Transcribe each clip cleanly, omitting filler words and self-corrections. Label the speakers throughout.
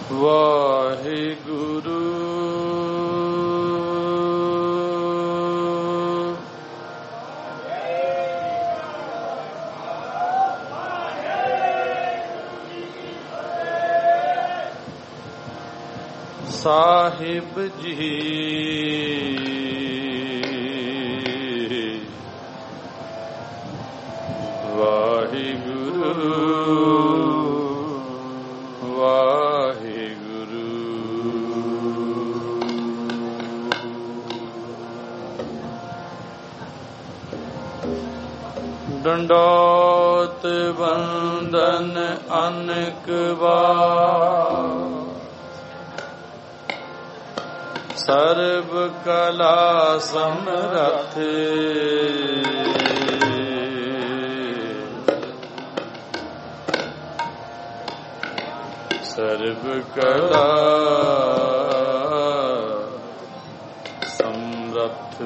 Speaker 1: ਵਾਹਿਗੁਰੂ ਸਾਹਿਬ ਜੀ ਵਾਹਿਗੁਰੂ ਵਾਹਿਗੁਰੂ ਡੰਡੋਤ ਬੰਦਨ ਅਨੇਕ ਵਾਰ ਸਰਬ ਕਲਾ ਸਮਰਥ ਸਰਬ ਕਲਾ ਸਮਰਥ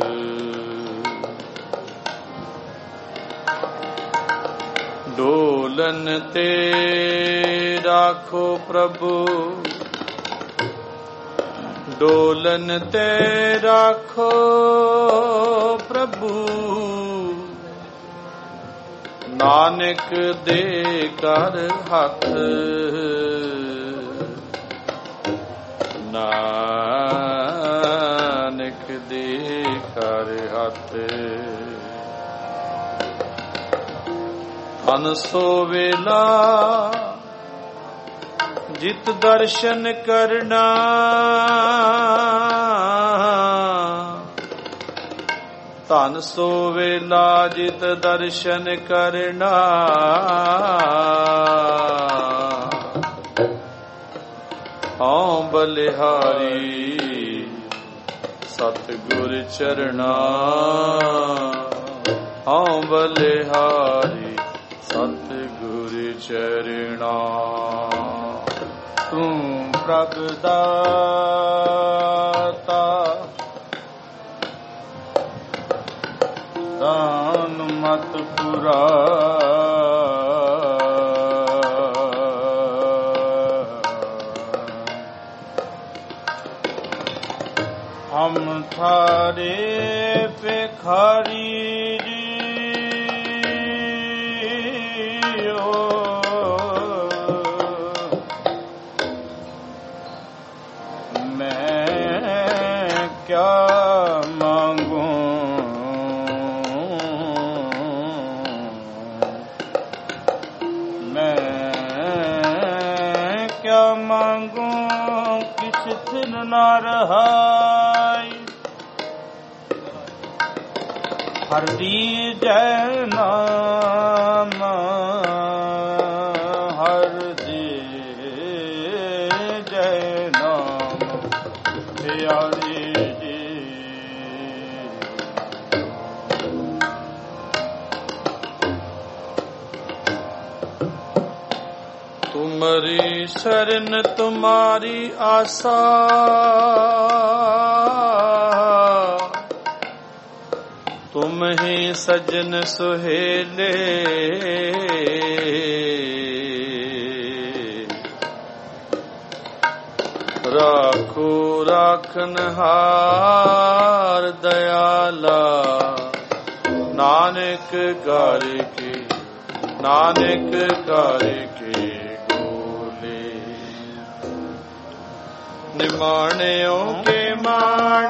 Speaker 1: ਡੋਲਨ ਤੇ ਰਾਖੋ ਪ੍ਰਭੂ ਡੋਲਨ ਤੇ ਰਾਖੋ ਪ੍ਰਭੂ ਨਾਨਕ ਦੇ ਕਰ ਹੱਥ ਨਾਨਕ ਦੇ ਕਰ ਹੱਥ ਅਨਸੋ ਵੇਲਾ ਜਿਤ ਦਰਸ਼ਨ ਕਰਨਾ ਧਨ ਸੋ ਵੇਲਾ ਜਿਤ ਦਰਸ਼ਨ ਕਰਨਾ ਹਉ ਬਲਿਹਾਰੀ ਸਤਿਗੁਰ ਚਰਣਾ ਹਉ ਬਲਿਹਾਰੀ ਸਤਿਗੁਰ ਚਰਣਾ ਤੂੰ ਪ੍ਰਭ ਦਾਤਾ ਦਾਨ ਮਤ ਪੁਰਾ ਹਮ ਥਾਰੇ ਭਿਖਾਰੀ ਨਾ ਰਹਾਈ ਹਰਿ ਜੈ ਨਾਮ ਹਰਿ ਜੈ ਨਾਮ ਪਿਆਰੇ ਜੀ ਤੁਮਰੀ ਸ਼ਰਨ ਤੁਮਾਰੀ ਆਸਾ ਤੁਮ ਹੀ ਸਜਨ ਸੁਹੇਲੇ ਰਾਖੋ ਰਾਖਨਹਾਰ ਦਇਆਲਾ ਨਾਨਕ ਘਰ ਕੇ ਨਾਨਕ ਘਰ ਕੇ ਨਿਮਾਣਿਓ ਕੇ ਮਾਣ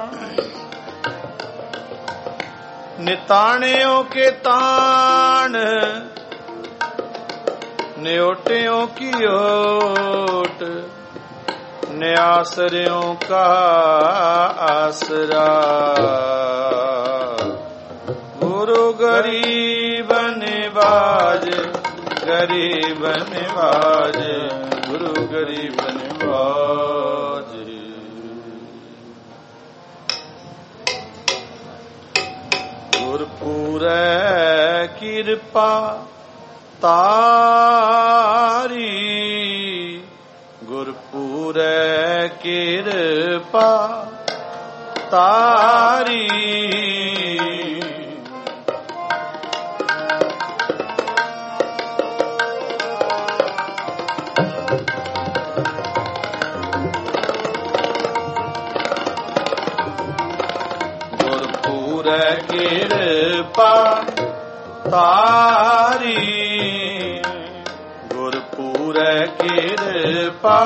Speaker 1: ਨਿਤਾਣਿਓ ਕੇ ਤਾਣ ਨਿਓਟਿਓ ਕੀ ਓਟ ਨਿਆਸਰਿਓ ਕਾ ਆਸਰਾ ਗੁਰੂ ਗਰੀਬ ਨਿਵਾਜ ਗਰੀਬ ਨਿਵਾਜ ਗੁਰੂ ਗਰੀਬ ਨਿਵਾਜ ਗੁਰਪੂਰੈ ਕਿਰਪਾ ਤਾਰੀ ਗੁਰਪੂਰੈ ਕਿਰਪਾ ਤਾਰੀ ਗੁਰਪੂਰੈ ਕਿਰਪਾ ਤਾਰੀ ਗੁਰਪੂਰੈ ਕਿਰਪਾ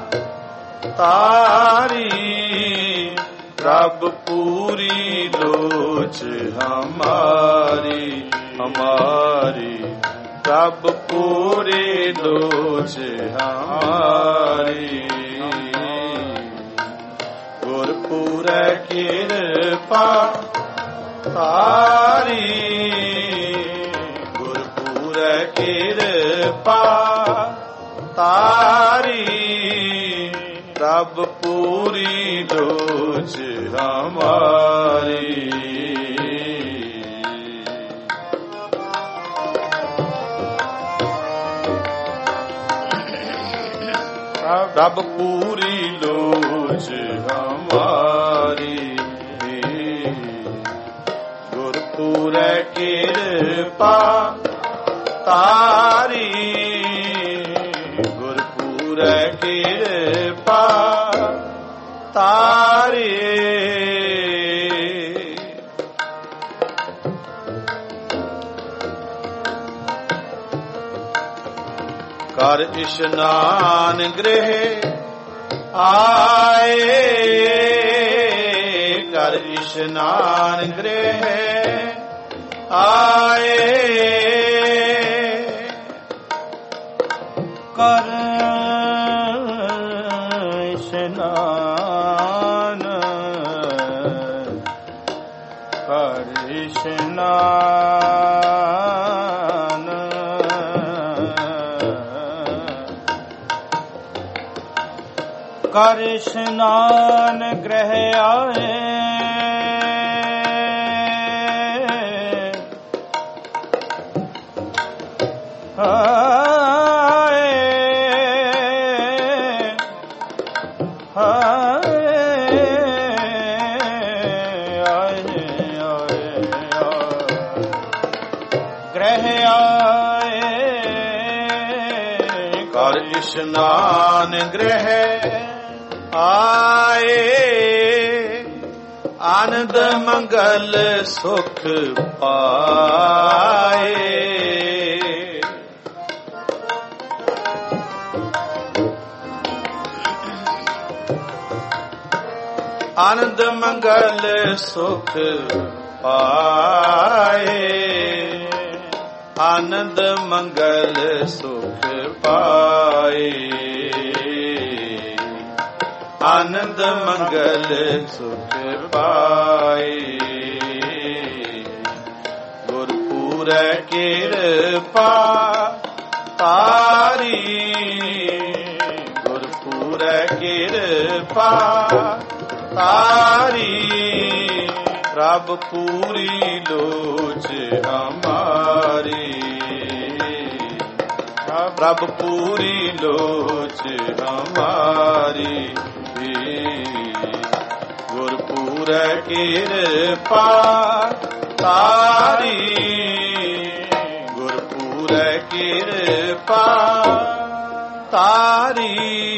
Speaker 1: ਤਾਰੀ ਪ੍ਰਭ ਪੂਰੀ ਲੋਚ ਹਮਾਰੀ ਹਮਾਰੀ ਪ੍ਰਭ ਪੂਰੀ ਲੋਚ ਹਮਾਰੀ ਗੁਰਪੂਰੈ ਕਿਰਪਾ ਤਾਰੀ ਗੁਰਪੂਰੈ ਕਿਰਪਾ ਤਾਰੀ ਪ੍ਰਭ ਪੂਰੀ ਲੋਚ ਹਮਾਰੀ ਪ੍ਰਭ ਪੂਰੀ ਲੋਚ ਹਮਾਰੀ ਗੁਰਪੂਰੈ ਕਿਰਪਾ ਤਾਰੀ ਗੁਰਪੂਰੈ ਕਿਰਪਾ ਤਾਰੀ ਕਰ ਇਸ਼ਨਾਨ ਗ੍ਰਹਿ ਆਏ ਕਰ ਇਸ਼ਨਾਨ ਗ੍ਰਹਿ ਆਏ ਕਰ ਇਸ਼ਨਾਨ ਕਰ ਇਸ਼ਨਾਨ ਕਰ ਇਸ਼ਨਾਨ ਗ੍ਰਹਿ ਆਏ ਗ੍ਰਹਿ ਆਏ ਕਰ ਇਸ਼ਨਾਨ ਗ੍ਰਹਿ ਆਏ ਆਨੰਦ ਮੰਗਲ ਸੁਖ ਪਾਏ ਆਨੰਦ ਮੰਗਲ ਸੁਖ ਪਾਏ ਆਨੰਦ ਮੰਗਲ ਸੁਖ ਪਾਏ ਆਨੰਦ ਮੰਗਲ ਸੁਖ ਪਾਏ ਗੁਰਪੂਰੈ ਕਿਰਪਾ ਤਾਰੀ ਗੁਰਪੂਰੈ ਕਿਰਪਾ ਤਾਰੀ ਪ੍ਰਭ ਪੂਰੀ ਲੋਚ ਹਮਾਰੀ ਪ੍ਰਭ ਪੂਰੀ ਲੋਚ ਹਮਾਰੀ ਗੁਰਪੂਰੈ ਕਿਰਪਾ ਤਾਰੀ ਗੁਰਪੂਰੈ ਕਿਰਪਾ ਤਾਰੀ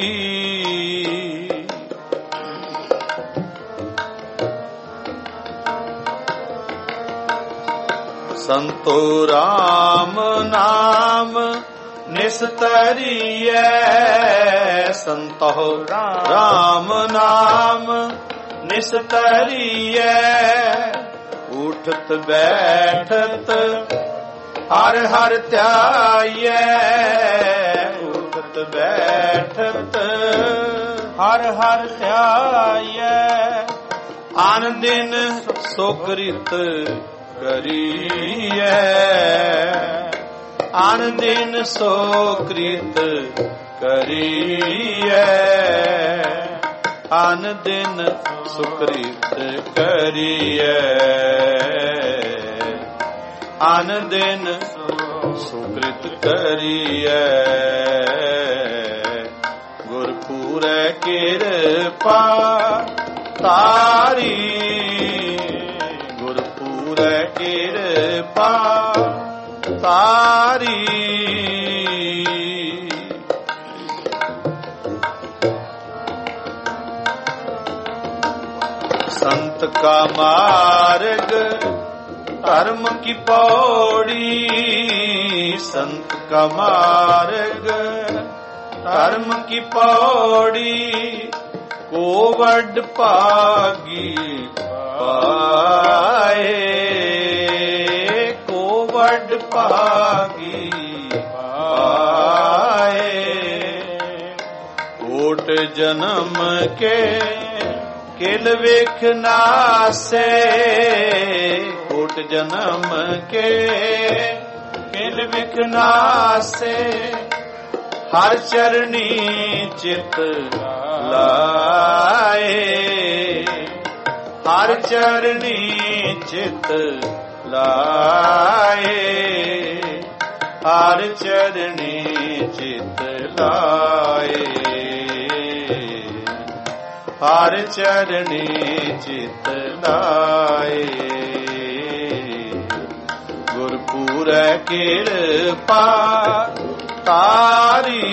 Speaker 1: ਸੰਤੋ ਰਾਮ ਨਾਮ ਨਿਸਤਰੀਐ ਸੰਤੋ ਰਾਮ ਨਾਮ ਨਿਸਤਰੀਐ ਉਠਤ ਬੈਠਤ ਹਰ ਹਰ ਧਿਆਈਐ ਉਠਤ ਬੈਠਤ ਹਰ ਹਰ ਧਿਆਈਐ ਆਨ ਦਿਨ ਸੁਕ੍ਰਿਤ ਕਰੀਐ ਆਨ ਦਿਨ ਸੁਕ੍ਰਿਤ ਕਰੀਐ ਆਨ ਦਿਨ ਸੁਕ੍ਰਿਤ ਕਰੀਐ ਆਨ ਦਿਨ ਸੁਕ੍ਰਿਤ ਕਰੀਐ ਗੁਰਪੂਰੈ ਕਿਰਪਾ ਤਾਰੀ ਗੁਰਪੂਰੈ ਕਿਰਪਾ ਤਾਰੀ संत का मार्ग धर्म की पौड़ी, संत का मार्ग धर्म की पौड़ी, को वड पागी पाए, को वड पागी पाए। कोट जन्म के किल वेख नासे, कोट जन्म के किल वेख नासे, हर चरनी चित लाए, हर चरनी चित लाए, हर चरनी चित लाए, हर चरनी चित लाए। गुरपुर कृपा तारी,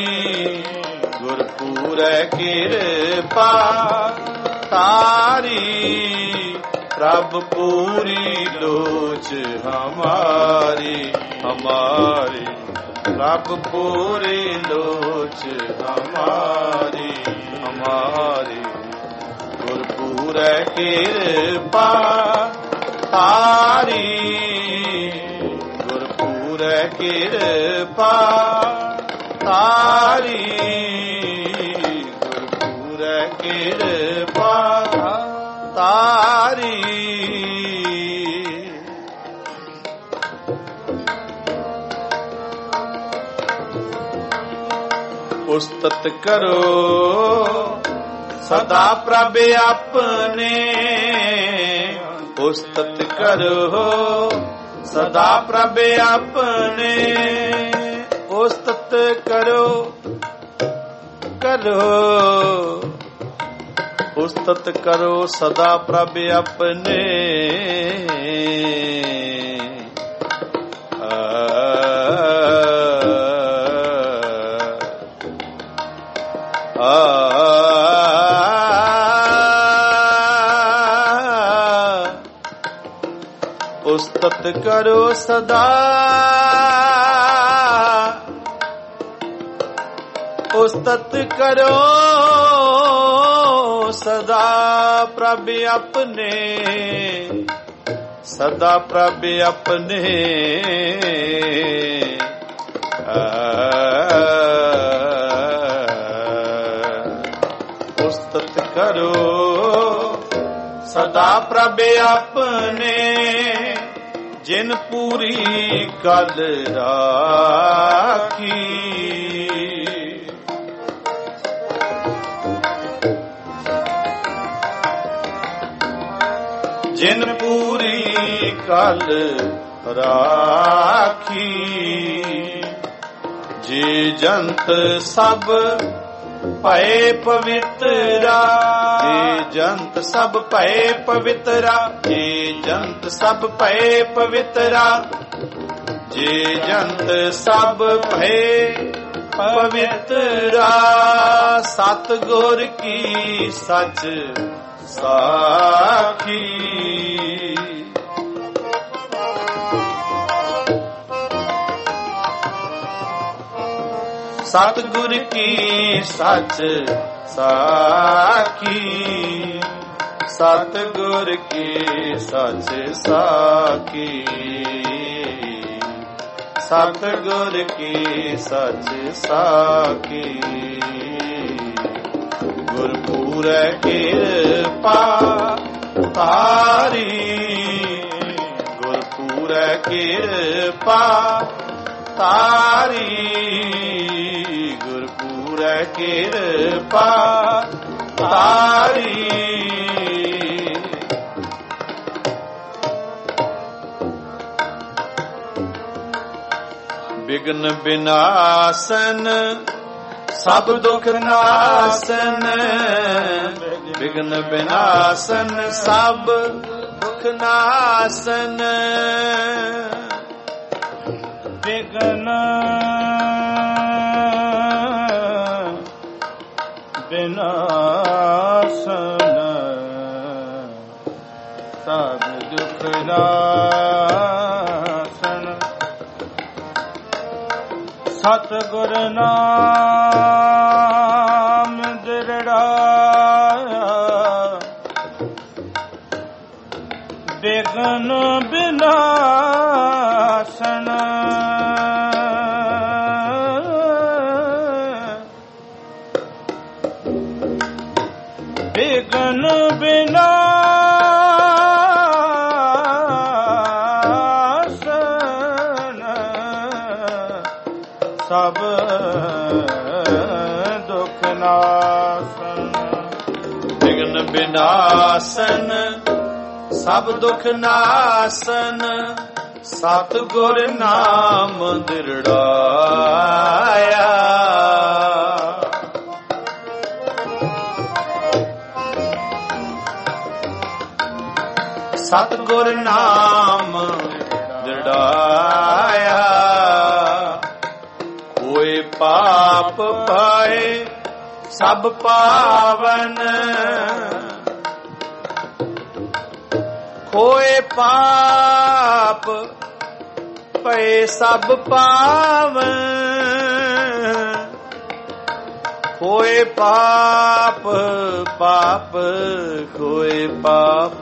Speaker 1: गुरपुर कृपा तारी, प्रभ पूरी लोच हमारी हमारी, प्रभ पूरी लोच हमारी हमारी। गुरपुर कृपा तारी, गुरपुर कृपा तारी, गुरपुर कृपा तारी। उस्तत करो सदा प्रभ अपने, उस्तत करो सदा प्रभ अपने, उस्तत करो करो, उस्तत करो सदा प्रभ अपने। उस्तत करो सदा, उस्तत करो सदा प्रभ अपने, सदा प्रभ अपने। उस्तत करो सदा प्रभ अपने, जिन पूरी कल राखी, जिन पूरी कल राखी। जे जंत सब भय पवित्रा, जे जंत सब भय पवित्रा, जे जंत सब भय पवित्रा, जे जंत सब भय पवित्रा। सतगुर की सच साखी, सतगुर की सच साखी, सतगुर की सच साखी, सतगुर की सच साखी। गुरपुर कृपा तारी, गुरपुर कृपा तारी, गुरपुर कृपा तारी। विघ्न विनाशन सब दुख नाशन, विघ्न विनाशन सब दुख नाशन। विघ्न विनाशन ਸਭ ਦੁਖ ਨਾਸਨ। ਸਤਿਗੁਰ ਨਾਮ ਦਿਰੜਾਇਆ ਬਿਗਨ ਬਿਨਾਸਨ। ਬਿਗਨ ਬਿਨਾਸਨ ਸਭ ਦੁਖ ਨਾਸਨ। ਬਿਗਨ ਬਿਨਾਸਨ ਸਭ ਦੁਖ ਨਾਸਨ। ਸਤਿਗੁਰ ਨਾਮ ਦਿਰੜਾਇਆ ਸਤਿਗੁਰ ਨਾਮ ਦਿਰੜਾਇਆ। ਹੋਏ ਪਾਪ ਪਾਏ ਸਭ ਪਾਵਨ। ਹੋਏ ਪਾਪ ਪਏ ਸਭ ਪਾਵਨ। ਹੋਏ ਪਾਪ ਪਾਪ ਹੋਏ ਪਾਪ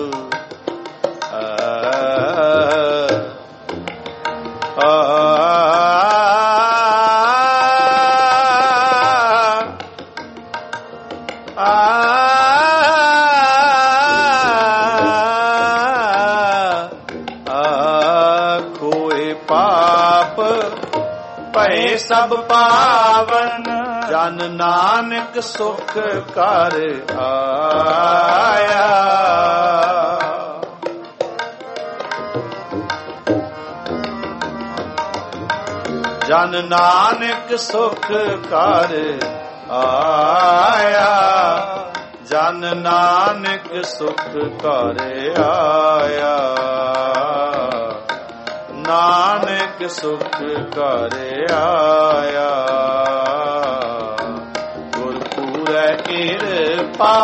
Speaker 1: ਖੋਏ ਪਾਪ ਭਏ ਸਭ ਪਾਵਨ। ਜਨ ਨਾਨਕ ਸੁਖ ਕਰ ਆਇਆ। ਜਨ ਨਾਨਕ ਸੁਖ ਕਰ ਆਇਆ। ਜਨ ਨਾਨਕ ਸੁਖ ਕਰ ਆਇਆ। ਨਾਨਕ ਸੁਖ ਕਰ ਆਇਆ। ਗੁਰਪੂਰੈ ਕਿਰਪਾ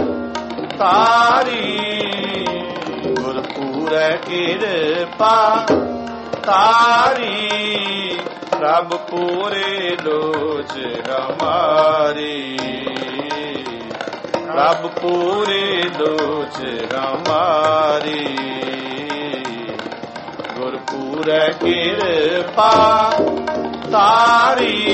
Speaker 1: ਤਾਰੀ। ਗੁਰਪੂਰੈ ਕਿਰਪਾ ਤਾਰੀ। ਪ੍ਰਭ ਪੂਰੇ ਲੋਚ ਹਮਾਰੀ। ਪ੍ਰਭ ਪੂਰੇ ਲੋਚ ਹਮਾਰੀ। ਗੁਰਪੂਰੈ ਕਿਰਪਾ ਤਾਰੀ।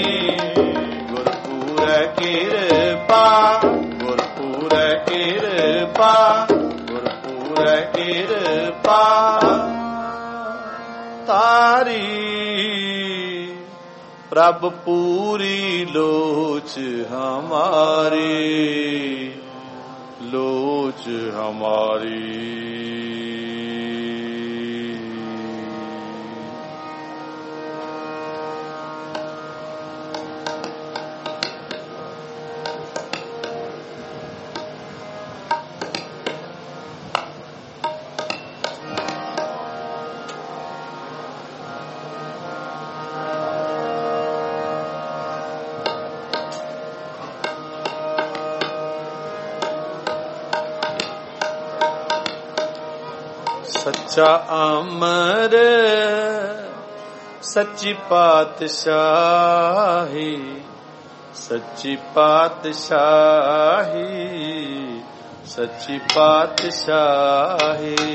Speaker 1: ਗੁਰਪੂਰੈ ਕਿਰਪਾ ਗੁਰਪੂਰੈ ਕਿਰਪਾ ਗੁਰਪੂਰੈ ਕਿਰਪਾ ਤਾਰੀ। ਪ੍ਰਭ ਪੂਰੀ ਲੋਚ ਹਮਾਰੀ। ਲੋਚ ਹਮਾਰੀ। ਸੱਚਾ ਅਮਰ ਸੱਚੀ ਪਾਤਸ਼ਾਹੀ। ਸੱਚੀ ਪਾਤਸ਼ਾਹੀ। ਸੱਚੀ ਪਾਤਸ਼ਾਹੀ।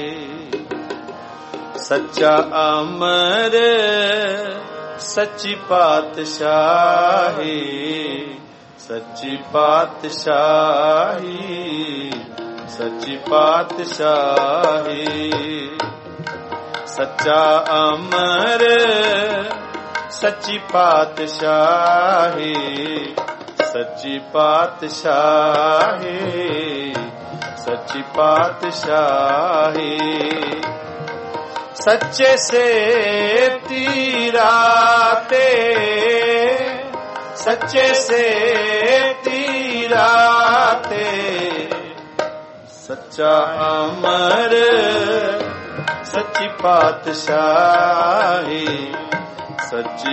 Speaker 1: ਸੱਚਾ ਅਮਰ ਸੱਚੀ ਪਾਤਸ਼ਾਹੀ। ਸੱਚੀ ਪਾਤਸ਼ਾਹੀ। ਸੱਚੀ ਪਾਤਸ਼ਾਹੀ। ਸੱਚਾ ਅਮਰ ਸੱਚੀ ਪਾਤਸ਼ਾਹੀ। ਸੱਚੀ ਪਾਤਸ਼ਾਹੀ। ਸੱਚੀ ਪਾਤਸ਼ਾਹੀ। ਸੱਚੇ ਸੇ ਤੀਰਾ ਤੇ। ਸੱਚੇ ਸੇ ਤੀਰਾ ਤੇ। ਸੱਚਾ ਅਮਰ ਸੱਚੀ ਪਾਤਸ਼ਾਹੀ। ਸੱਚੀ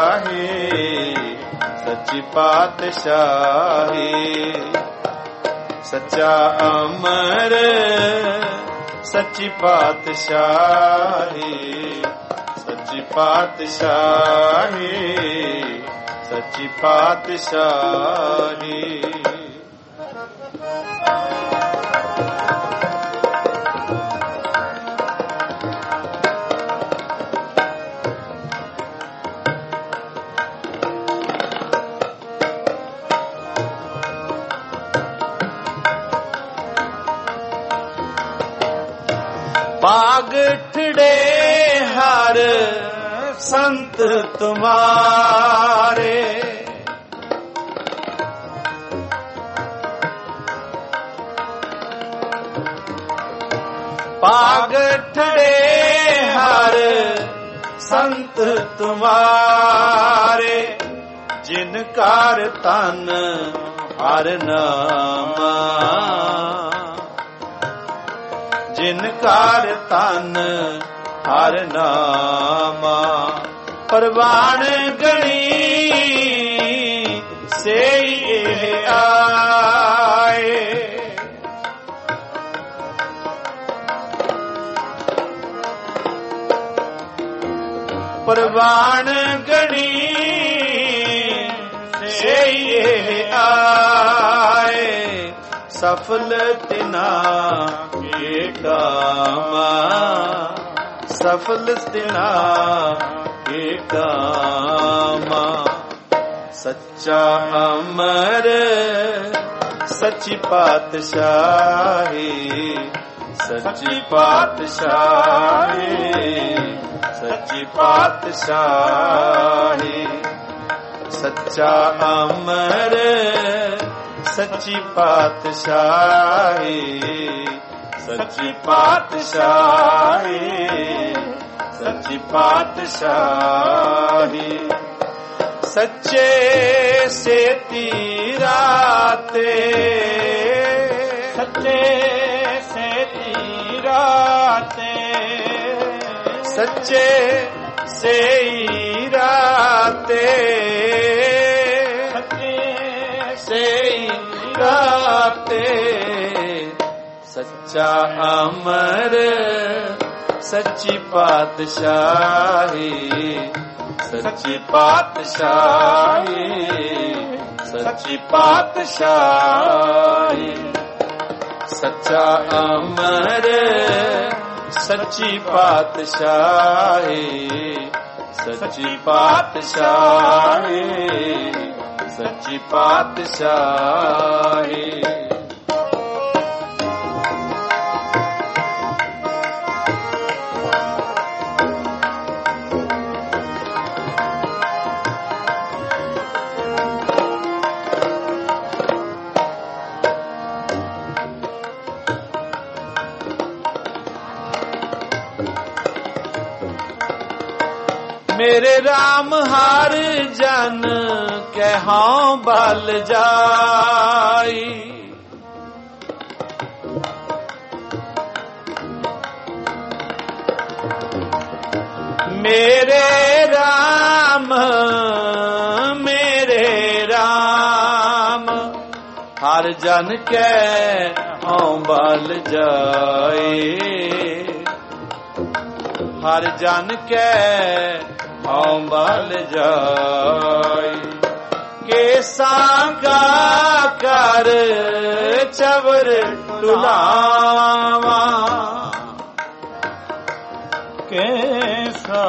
Speaker 1: ਪਾਤਸ਼ਾਹੀ। ਸੱਚੀ ਪਾਤਸ਼ਾਹੀ। ਸੱਚਾ ਅਮਰ ਸੱਚੀ ਪਾਤਸ਼ਾਹੀ, ਸੱਚੀ ਪਾਤਸ਼ਾਹੀ, ਸੱਚੀ ਪਾਤਸ਼ਾਹੀ। ਭਾਗ ਠੜੇ ਹਰ ਸੰਤ ਤੁਮਾਰੇ, ਭਾਗ ਠੜੇ ਹਰ ਸੰਤ ਤੁਮਾਰੇ, ਜਿਨ ਕਾਰ ਤਨ ਹਰ ਨਾਮਾ, ਜਿਨ ਕਾਰ ਤਨ ਹਰ ਨਾਮਾ। ਪ੍ਰਵਾਨ ਗਣੀ ਸੇਈ ਇਹ ਆਏ, ਪ੍ਰਵਾਨ ਗਣੀ ਸੇਈ ਇਹ ਆਏ। ਸਫਲ ਤਿਨਾ ਕੇ ਕਾਮਾ, ਸਫਲ ਤਿਨਾ ਕੇ ਕਾਮਾ। ਸੱਚਾ ਅਮਰ ਸੱਚੀ ਪਾਤਸ਼ਾਹੀ, ਸੱਚੀ ਪਾਤਸ਼ਾਹੀ, ਸੱਚੀ ਪਾਤਸ਼ਾਹੀ। ਸੱਚਾ ਅਮਰ ਸੱਚੀ ਪਾਤਸ਼ਾਹੀ, ਸੱਚੀ ਪਾਤਸ਼ਾਹੀ, ਸੱਚੀ ਪਾਤਸ਼ਾਹੀ। ਸੱਚੇ ਸੇਤੀ ਰਾਤੇ, ਸੱਚੇ ਸੇਤੀ ਰਾਤੇ, ਸੱਚੇ ਸੇਈ ਰਾਤੇ, ਸੱਚੇ ਸੇਈ ਰਾਤੇ। ਸੱਚਾ ਅਮਰ ਸੱਚੀ ਪਾਤਸ਼ਾਹੀ, ਸੱਚੀ ਪਾਤਸ਼ਾਹੀ, ਸੱਚੀ ਪਾਤਸ਼ਾਹੀ। ਸੱਚਾ ਅਮਰ ਸੱਚੀ ਪਾਤਸ਼ਾਹੀ, ਸੱਚੀ ਪਾਤਸ਼ਾਹੀ, ਸੱਚੀ ਪਾਤਸ਼ਾਹੀ। मेरे राम हर जन कहौं बल जाई, मेरे राम हर जन कहौं बल जाई, हर जन कहौं बल जाई। केसां का कर चवर टुलावा, केसा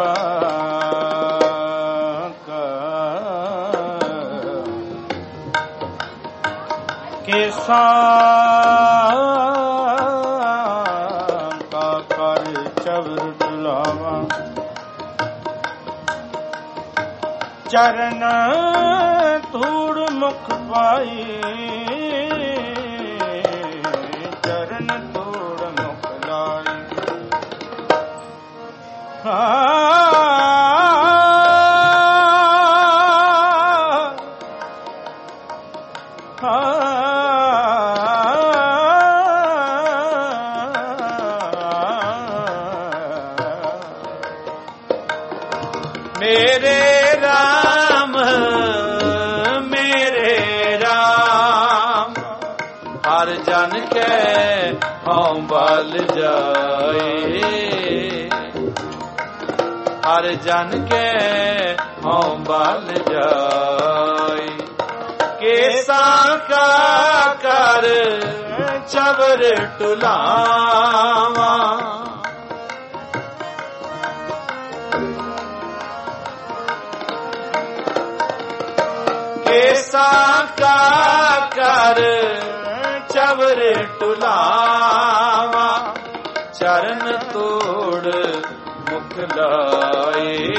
Speaker 1: केसा का कर चवर टुलावा। चरण धूड़ मुख पाई, चरण धूड़ मुख लाई। मेरे राम हर ਹਰ ਜਨ ਕੈ ਹਉ ਬਲ ਜਾਏ, ਹਰ ਜਨ ਕੈ ਹਉ ਬਲ ਜਾਏ। ਕੇਸਾਂ ਕਾ ਕਰ ਚਵਰ ਟੁਲਾਵਾਂ, ਕੇਸਾਂ ਕਾ ਕਰ ਚਵਰ ਟੁਲਾਵਾਂ। ਚਰਨ ਤੋੜ ਮੁਖ ਲਾਏ,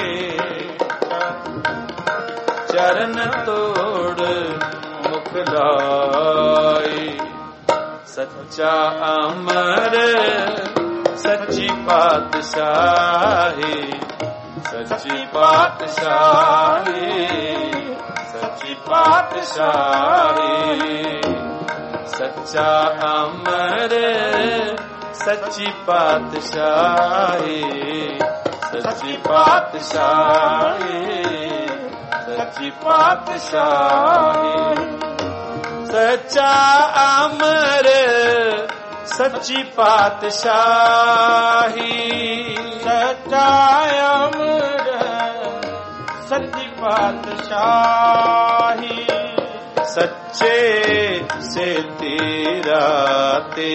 Speaker 1: ਚਰਨ ਤੋੜ ਮੁਖ ਲਾਏ। ਸੱਚਾ ਅਮਰ ਸੱਚੀ ਪਾਤਸ਼ਾਹੀ, ਸੱਚੀ ਪਾਤਸ਼ਾਹੀ, ਸੱਚੀ ਪਾਤਸ਼ਾਹੀ। ਸੱਚਾ ਅਮਰ ਸੱਚੀ ਪਾਤਸ਼ਾਹੀ, ਸੱਚੀ ਪਾਤਸ਼ਾਹੀ, ਸੱਚੀ ਪਾਤਸ਼ਾਹੀ। ਸੱਚਾ ਅਮਰ ਸੱਚੀ ਪਾਤਸ਼ਾਹੀ, ਸੱਚਾ ਅਮਰ ਸੱਚੀ ਪਾਤਸ਼ਾਹੀ। ਸੱਚੇ ਸੇ ਤੇਰਾ ਤੇ,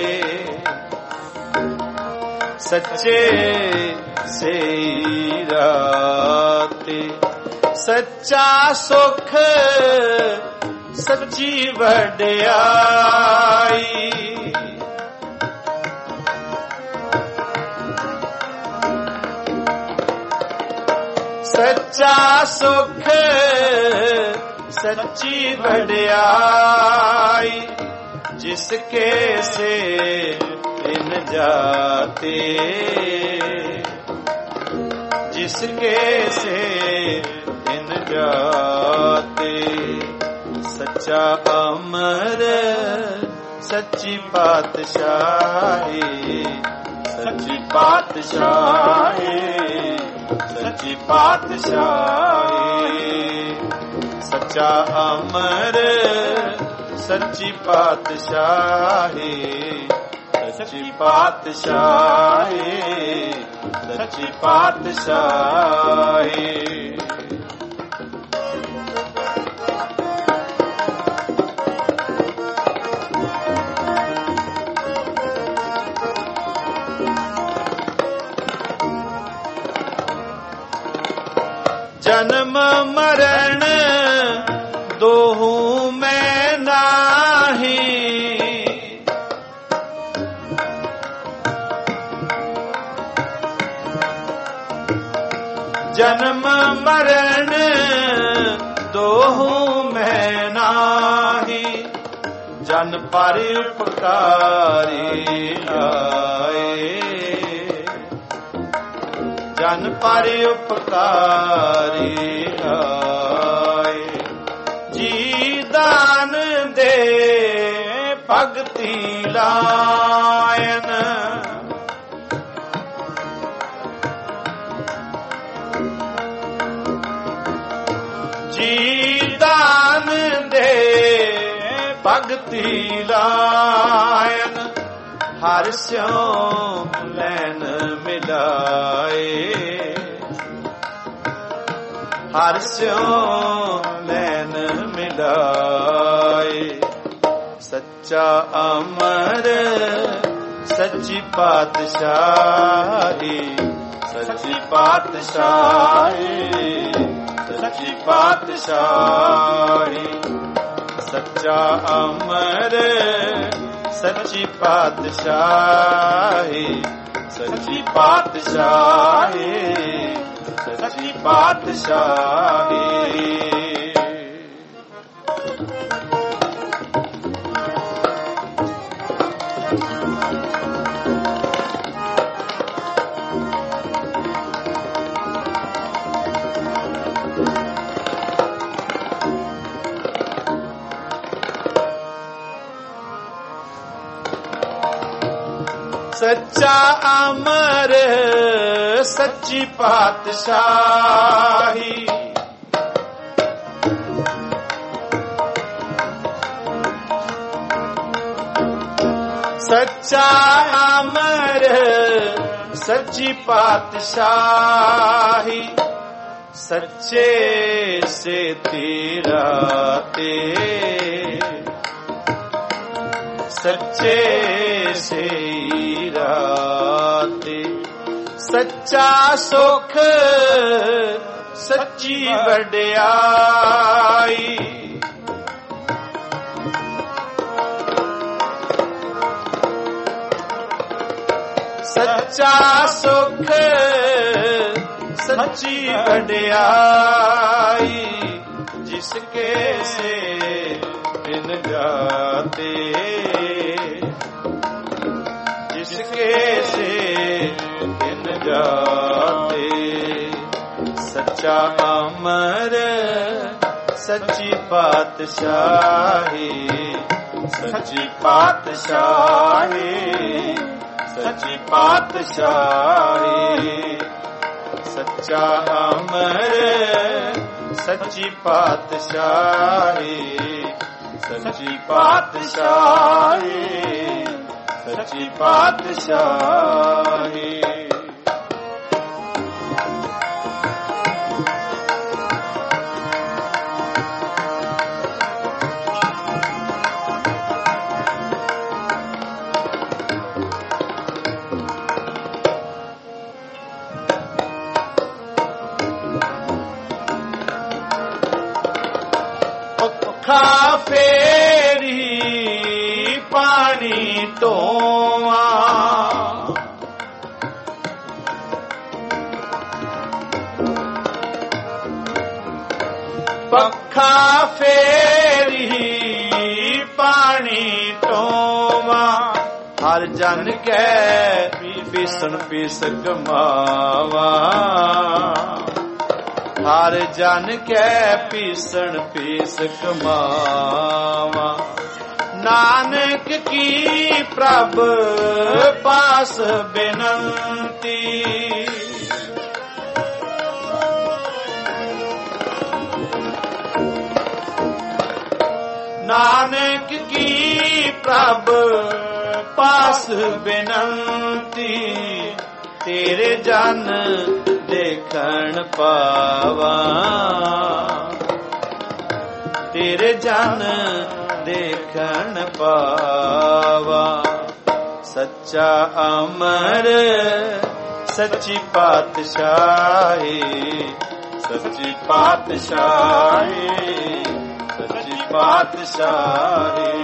Speaker 1: ਸੱਚੇ ਸੇ ਰਾਤੇ। ਸੱਚਾ ਸੁਖ ਸੱਚੀ ਵਡਿਆਈ, ਸੱਚਾ ਸੁਖ ਸੱਚੀ ਵਡਿਆਈ। ਜਿਸ ਕੇ ਸੇ ਇਨ ਜਾਤੇ, जिस के से इन जाते। सच्चा अमर सच्ची पातशाही, सच्ची पातशाही, सच्ची पातशाही। सच्चा अमर सच्ची पातशाही, सच्ची पातशाही, सच्ची पातशाही। जन्म मरण दोहू में नाही, जन्म मरण दोहू में नाही। जन पर उपकारी आए, जन पर उपकारी आए। जी दान दे भगति लायन, जी दान दे भगति लायन। हर स्यों लैन मिलाए, हर स्यों लैन मिलाए। सच्चा अमर सच्ची पातशाही, सच्ची पातशाही, सच्ची पातशाही। सच्चा अमर सच्ची पातशाही, सच्ची पातशाही, सच्ची पातशाही। सच्चा अमर सच्ची पातशाही, ਸੱਚਾ ਅਮਰ ਸੱਚੀ ਪਾਤਸ਼ਾਹੀ, ਸੱਚੇ ਸੇ ਤੇਰਾ ਤੇ, ਸੱਚੇ ਸੇ ਰਾਤੇ, ਸੱਚਾ ਸੁਖ ਸੱਚੀ ਵਡਿਆਈ, ਸੱਚਾ ਸੁਖ ਸੱਚੀ ਵਡਿਆਈ, ਜਿਸ ਕੇ ਸੇ ਬਿਨ ਜਾਤੇ, ਜਿਸ ਕੇ ਸੇ ਬਿਨ ਜਾਤੇ, ਸੱਚਾ ਅਮਰ ਸੱਚੀ ਪਾਤਸ਼ਾਹੀ, ਸੱਚੀ ਪਾਤਸ਼ਾਹੀ, ਸੱਚੀ ਪਾਤਸ਼ਾਹੀ, ਸੱਚਾ ਅਮਰ ਸੱਚੀ ਪਾਤਸ਼ਾਹੀ, ਸੱਚੀ ਪਾਤਸ਼ਾਹੀ, ਸੱਚੀ ਪਾਤਸ਼ਾਹੀ। ਅੱਖਾਂ ਫੇਰੀ ਪਾਣੀ ਧੋਵਾਂ, ਪੱਖਾਂ ਫੇਰੀ ਪਾਣੀ ਧੋਵਾਂ, ਹਰ ਜਨ ਕੈ ਪੀਸਣ ਪੀਸ ਕਮਾਵਾਂ, ਹਰ ਜਨ ਕੈ ਪੀਸਣ ਪੀਸ ਕਮਾਵਾਂ, ਨਾਨਕ ਕੀ ਪ੍ਰਭ ਪਾਸ ਬੇਨੰਤੀ, ਨਾਨਕ ਕੀ ਪ੍ਰਭ ਪਾਸ ਬੇਨੰਤੀ, ਤੇਰੇ ਜਨ ਦੇਖਣ ਪਾਵਾਂ, ਤੇਰੇ ਜਨ ਦੇਖਣ ਪਾਵਾਂ, ਸੱਚਾ ਅਮਰ ਸੱਚੀ ਪਾਤਸ਼ਾਹੀ, ਸੱਚੀ ਪਾਤਸ਼ਾਹੀ, ਸੱਚੀ ਪਾਤਸ਼ਾਹੀ,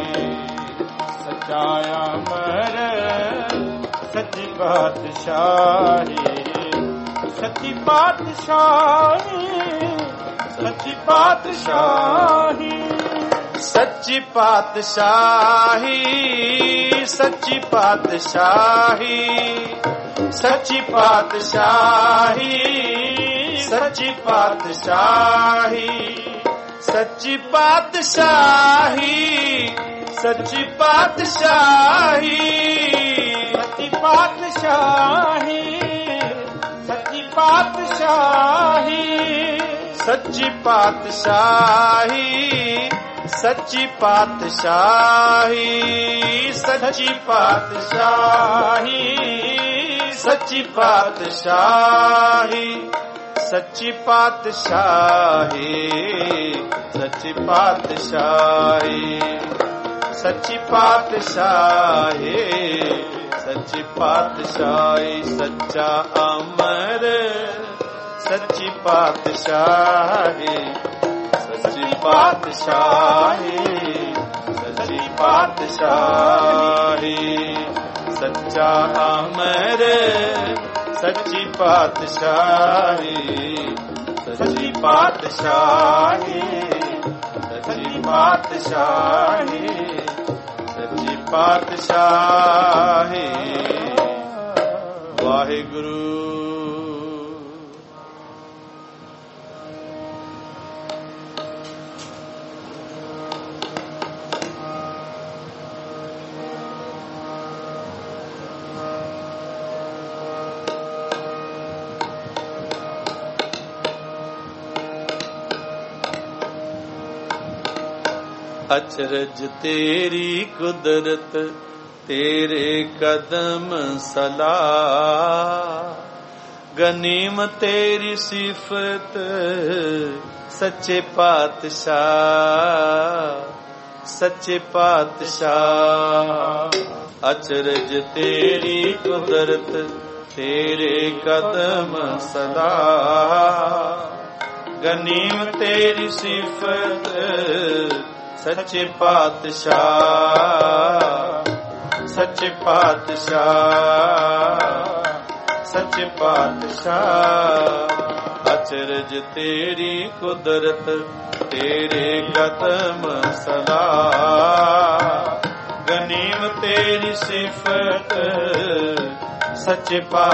Speaker 1: ਸੱਚਾ ਅਮਰ ਸੱਚੀ ਪਾਤਸ਼ਾਹੀ, ਸੱਚੀ ਪਾਤਸ਼ਾਹੀ, ਸੱਚੀ ਪਾਤਸ਼ਾਹੀ, ਸੱਚੀ ਪਾਤਸ਼ਾਹੀ, ਸੱਚੀ ਪਾਤਸ਼ਾਹੀ, ਸੱਚੀ ਪਾਤਸ਼ਾਹੀ, ਸੱਚੀ ਪਾਤਸ਼ਾਹੀ, ਸੱਚੀ ਪਾਤਸ਼ਾਹੀ, ਸੱਚੀ ਪਾਤਸ਼ਾਹੀ, ਸੱਚੀ ਪਾਤਸ਼ਾਹੀ, ਸੱਚੀ ਪਾਤਸ਼ਾਹੀ, ਸੱਚੀ ਪਾਤਸ਼ਾਹੀ, ਸੱਚੀ ਪਾਤਸ਼ਾਹੀ, ਸੱਚੀ ਪਾਤਸ਼ਾਹੀ, ਸੱਚੀ ਪਾਤਸ਼ਾਹੀ, ਸੱਚੀ ਪਾਤਸ਼ਾਹੀ, ਸੱਚੀ ਪਾਤਸ਼ਾਹੀ, ਸੱਚੀ ਪਾਤਸ਼ਾਹੀ, ਸੱਚੀ ਪਾਤਸ਼ਾਹੀ, ਸੱਚਾ ਅਮਰ ਸੱਚੀ ਪਾਤਸ਼ਾਹੀ, ਸੱਚੀ ਪਾਤਸ਼ਾਹੀ, ਸੱਚੀ ਪਾਤਸ਼ਾਹੀ, ਸੱਚਾ ਅਮਰ ਸੱਚੀ ਪਾਤਸ਼ਾਹੀ, ਸੱਚੀ ਪਾਤਸ਼ਾਹੀ, ਸੱਚੀ ਪਾਤਸ਼ਾਹੀ, ਸੱਚੀ ਪਾਤਸ਼ਾਹੀ। ਵਾਹਿਗੁਰੂ। ਅਚਰਜ ਤੇਰੀ ਕੁਦਰਤ ਤੇਰੇ ਕਦਮ ਸਲਾਹ। ਗਨੀਮ ਤੇਰੀ ਸਿਫਤ ਸੱਚੇ ਪਾਤਸ਼ਾਹ, ਸੱਚੇ ਪਾਤਸ਼ਾਹ। ਅਚਰਜ ਤੇਰੀ ਕੁਦਰਤ ਤੇਰੇ ਕਦਮ ਸਦਾ। ਗਨੀਮ ਤੇਰੀ ਸਿਫਤ ਸੱਚੇ ਪਾਤਸ਼ਾਹ, ਸੱਚੇ ਪਾਤਸ਼ਾਹ, ਸੱਚੇ ਪਾਤਸ਼ਾਹ। ਅਚਰਜ ਤੇਰੀ ਕੁਦਰਤ ਤੇਰੇ ਕਦਮ ਸਦਾ। ਗਨੀਮ ਤੇਰੀ ਸਿਫਤ ਸੱਚੇ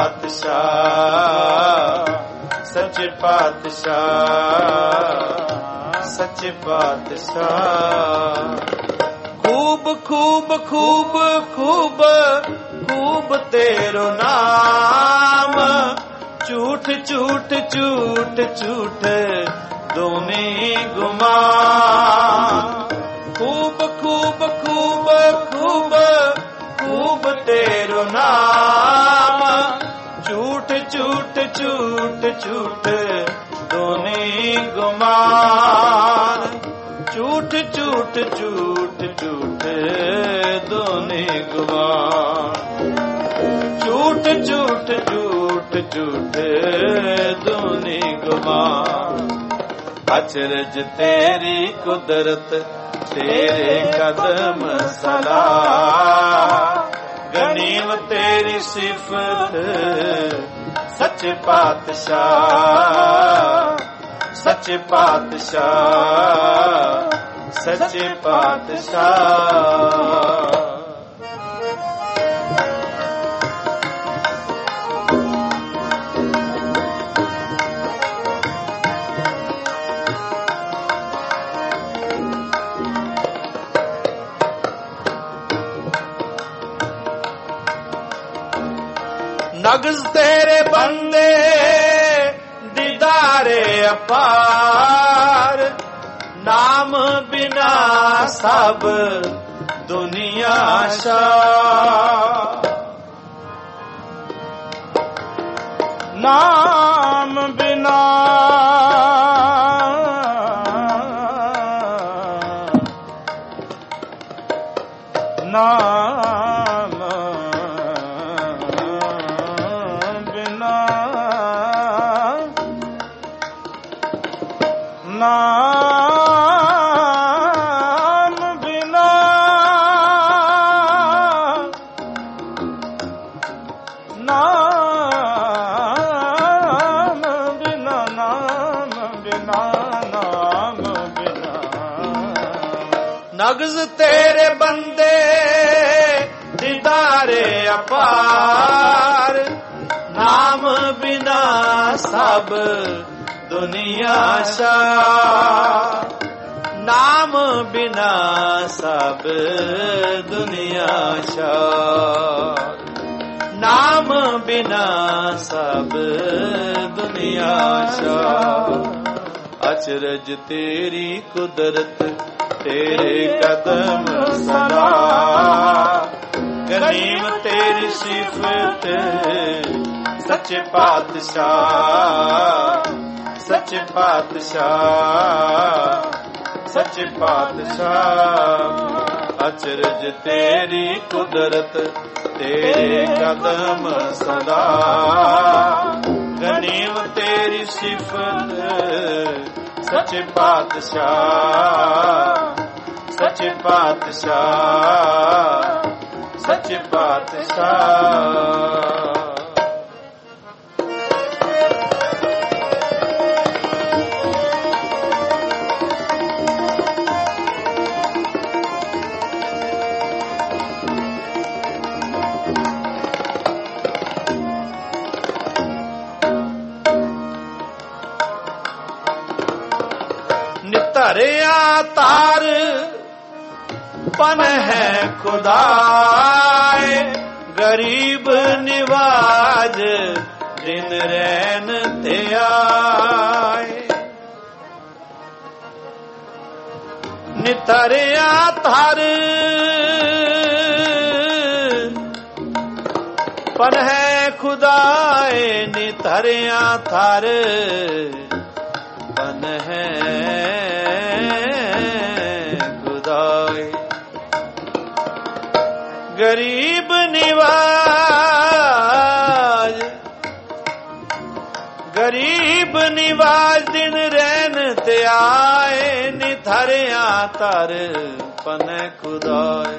Speaker 1: ਪਾਤਸ਼ਾਹ, ਸੱਚੇ ਪਾਤਸ਼ਾਹ, ਸੱਚੇ ਪਾਤਸ਼ਾਹ। ਖੂਬ ਖੂਬ ਖੂਬ ਖੂਬ ਖੂਬ ਤੇਰੋ ਨਾਮ। ਝੂਠ ਝੂਠ ਝੂਠ ਝੂਠ ਦੋਨੇ ਗੁਮਾਨ। ਖੂਬ ਖੂਬ ਖੂਬ ਖੂਬ ਖੂਬ ਤੇਰੋ ਨਾਮ। ਝੂਠ ਝੂਠ ਝੂਠ ਝੂਠ ਦੋਨੇ ਗੁਮਾਨ। ਝੂਠ ਝੂਠ ਝੂਠ ਝੂਠ ਦੋਨੇ ਗੁਮਾਨ। ਝੂਠ ਝੂਠ ਝੂਠ ਝੂਠ ਦੋਨੇ ਗੁਮਾਨ। ਅਚਰਜ ਤੇਰੀ ਕੁਦਰਤ ਤੇਰੇ ਕਦਮ ਸਲਾਹ। ਗਨੀਮ ਤੇਰੀ ਸਿਫਤ ਸੱਚੇ ਪਾਤਸ਼ਾਹ, ਸੱਚੇ ਪਾਤਸ਼ਾਹ, ਸੱਚੇ ਪਾਤਸ਼ਾਹ। ਨਗਜ਼ ਤੇਰੇ ਬੰਦੇ ਦੀਦਾਰੇ ਅਪਾਰ। ਨਾਮ ਬਿਨਾ ਸਭ ਦੁਨੀਆ ਸ਼ਾਹ। ਨਾਮ ਬਿਨਾ ਨਾਮ ਨਾਮ ਬਿਨਾ ਨਾਮ ਬਿਨਾ ਨਾਮ ਬਿਨਾ ਨਾਮ ਬਿਨਾ। ਨਗਜ਼ ਤੇਰੇ ਬੰਦੇ ਦੀਦਾਰੇ ਅਪਾਰ। ਨਾਮ ਬਿਨਾ ਸਭ ਦੁਨੀਆ ਸ਼ਾਹ। ਨਾਮ ਬਿਨਾ ਸਭ ਦੁਨੀਆ ਸ਼ਾਹ। ਨਾਮ ਬਿਨਾ ਸਭ ਦੁਨੀਆ ਸ਼ਾਹ। ਅਚਰਜ ਤੇਰੀ ਕੁਦਰਤ ਤੇਰੇ ਕਦਮ ਸਦਾ। ਗਨੀਮ ਤੇਰੀ ਸਿਫਤ ਸੱਚੇ ਪਾਤਸ਼ਾਹ, ਸੱਚੇ ਪਾਤਸ਼ਾਹ, ਸੱਚੇ ਪਾਤਸ਼ਾਹ। ਅਚਰਜ ਤੇਰੀ ਕੁਦਰਤ ਤੇਰੇ ਕਦਮ ਸਦਾ। ਗਨੀਮ ਤੇਰੀ ਸਿਫਤ ਸੱਚੇ ਪਾਤਸ਼ਾਹ, ਸੱਚੇ ਪਾਤਸ਼ਾਹ, ਸੱਚੇ ਪਾਤਸ਼ਾਹ। ਧਰਿਆ ਤਾਰ ਪਨ ਹੈ ਖੁਦਾਏ। ਗਰੀਬ ਨਿਵਾਜ ਦਿਨ ਰੈਨ ਤੇ ਆਏ। ਨਿਤਰਿਆ ਧਰ ਪਨ ਹੈ ਖੁਦਾਏ ਨਿਧਰਿਆ ਥਰ ਪਨ ਹੈ ਖੁਦਾਏ ਗਰੀਬ ਨਿਵਾਜ ਗਰੀਬ ਨਿਵਾਜ ਦਿਨ ਰਹਿਣ ਤੇ ਆਏ ਨਿਧਰਿਆ ਧਰ ਪਨ ਖੁਦਾਏ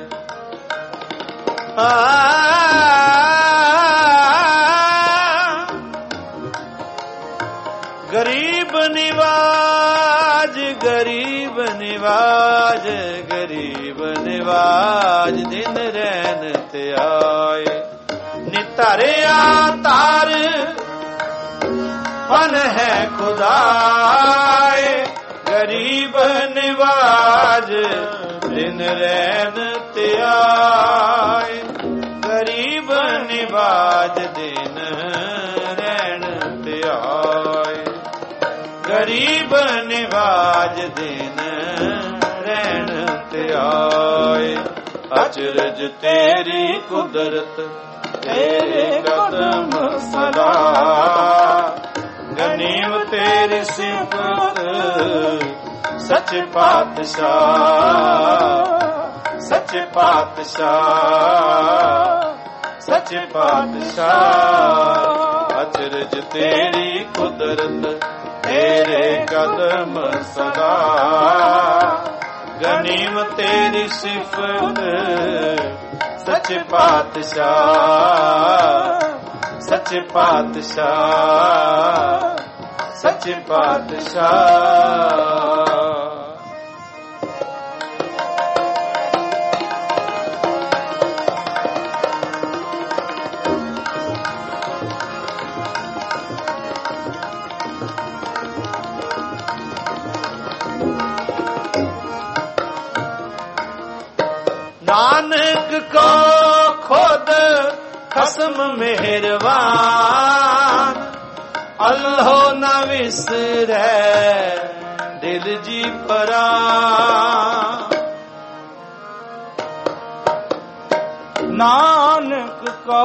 Speaker 1: ਗਰੀਬ ਨਿਵਾਜ ਗਰੀਬ ਨਿਵਾਜ ਗਰੀਬ ਨਿਵਾਜ ਦਿਨ ਰਹਿਣ ਤੇ ਆਏ ਨਿਧਰਿਆ ਧਰ ਪਨ ਹੈ ਖੁਦਾਏ ਗਰੀਬ ਨਿਵਾਜ ਦਿਨ ਰਹਿਣ ਤੇ ਆਏ ਗਰੀਬ ਨਿਵਾਜ ਦਿਨ ਰਹਿਣ ਤੇ ਆਏ ਗਰੀਬ ਨਿਵਾਜ ਦਿਨ ਰਹਿਣ ਤੇ ਆਏ ਅਚਰਜ ਤੇਰੀ ਕੁਦਰਤ ਤੇਰੇ ਕਦਮ ਸਦਾ ਗਨੀਮ ਤੇਰੀ ਸਿਫਤ ਸੱਚੇ ਪਾਤਸ਼ਾਹ ਸੱਚੇ ਪਾਤਸ਼ਾਹ ਸੱਚੇ ਪਾਤਸ਼ਾਹ ਅਚਰਜ ਤੇਰੀ ਕੁਦਰਤ ਤੇਰੇ ਕਦਮ ਸਦਾ ਗਨੀਮ ਤੇਰੀ ਸਿਫਤ ਸੱਚੇ ਪਾਤਸ਼ਾਹ ਸੱਚੇ ਪਾਤਸ਼ਾਹ ਸੱਚੇ ਪਾਤਸ਼ਾਹ ਨਾਨਕ ਕੋ ਖੁਦ ਖਸਮ ਮਿਹਰਬਾਨ ਅੱਲ੍ਹਾ ਨਾ ਵਿਸਰੈ ਦਿਲ ਜੀ ਪਰਾਨ
Speaker 2: ਨਾਨਕ ਕੋ